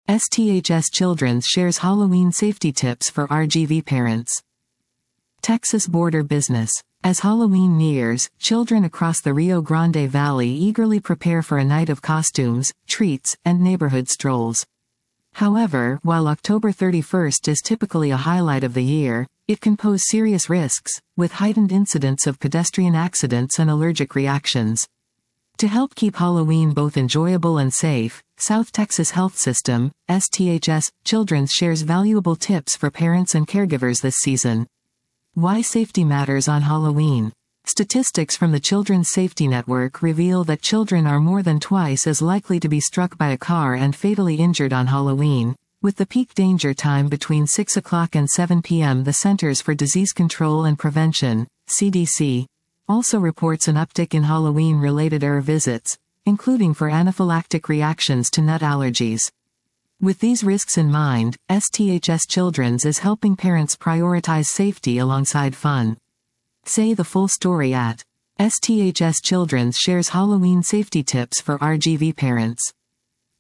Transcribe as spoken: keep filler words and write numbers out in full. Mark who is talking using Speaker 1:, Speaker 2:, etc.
Speaker 1: S T H S Children's shares Halloween safety tips for R G V parents. Texas border business. As Halloween nears, children across the Rio Grande Valley eagerly prepare for a night of costumes, treats, and neighborhood strolls. However, while October thirty-first is typically a highlight of the year, it can pose serious risks, with heightened incidents of pedestrian accidents and allergic reactions. To help keep Halloween both enjoyable and safe, South Texas Health System, S T H S, Children's shares valuable tips for parents and caregivers this season. Why safety matters on Halloween. Statistics from the Children's Safety Network reveal that children are more than twice as likely to be struck by a car and fatally injured on Halloween, with the peak danger time between six o'clock and seven p m The Centers for Disease Control and Prevention, C D C, also reports an uptick in Halloween-related E R visits, including for anaphylactic reactions to nut allergies. With these risks in mind, S T H S Children's is helping parents prioritize safety alongside fun. Say the full story at S T H S Children's shares Halloween safety tips for R G V parents.